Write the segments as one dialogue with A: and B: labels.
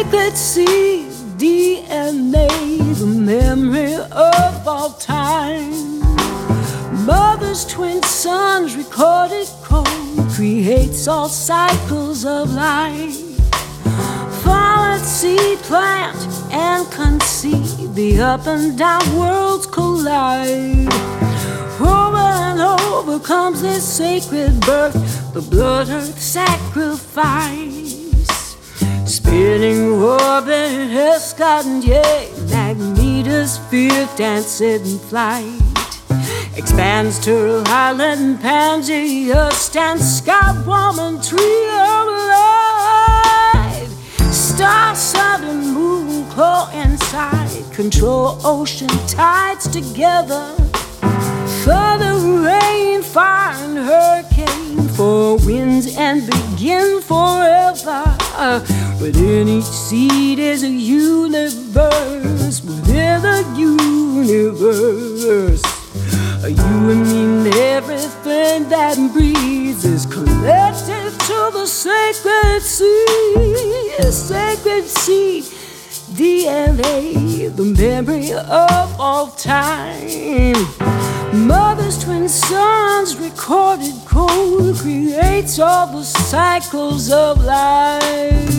A: Sacred seed, DNA, the memory of all time. Mother's twin sons, recorded code, creates all cycles of life. Fallen seed, plant and conceive, the up and down worlds collide. Over and over comes this sacred birth, the blood earth sacrifice. Spinning orbit, Hescott, yea, Magnetus, fifth and in flight. Expands Turtle Island, Pangea, stands Sky Woman, tree of life. Star, sun, and moon coincide, control ocean tides together. Further rain, fire, and hurricane, four winds and begin forever. Within each seed is a universe, within a universe. You and me and everything that breathes is connected to the sacred seed. Sacred seed, DNA, the memory of all time. Mother's twin sons, recorded code, creates all the cycles of life.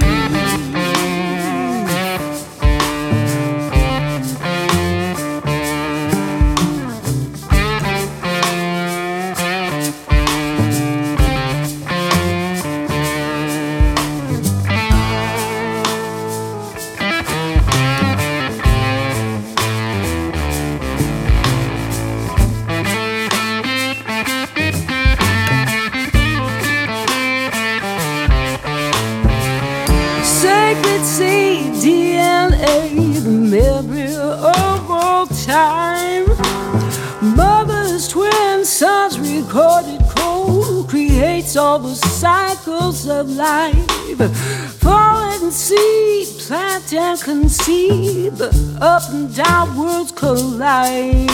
A: Seed, DNA, the memory of all time. Mother's twin sons, recorded code, creates all the cycles of life. Fallen seed, plant and conceive, the up and down worlds collide.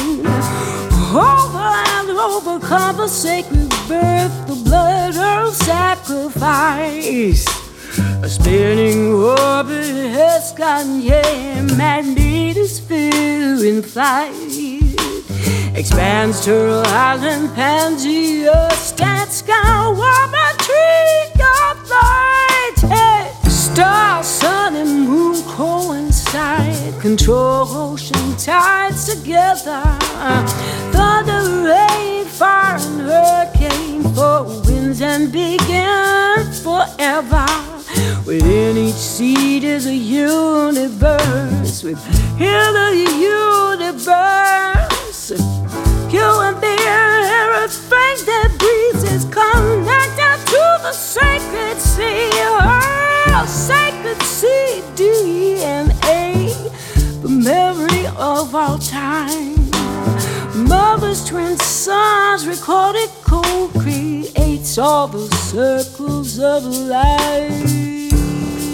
A: Over and over come the sacred birth, the blood earth sacrifice. A spinning orbit has gotten, yeah, Magnetus, fear in flight. Expands Turtle Island, Pangea, stands Sky Woman, tree of light. Hey, star, sun, and moon coincide, control ocean tides together. Thunder, rain, fire, and hurricane, four winds and begin forever. Within each seed is a universe, within the universe. You and me and everything that breathes is connected to the sacred seed. Oh, sacred seed, DNA, the memory of all time. Mother's twin sons, recorded code, creates all the circles of life.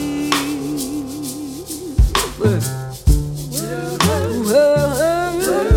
A: Whoa, whoa, whoa, whoa.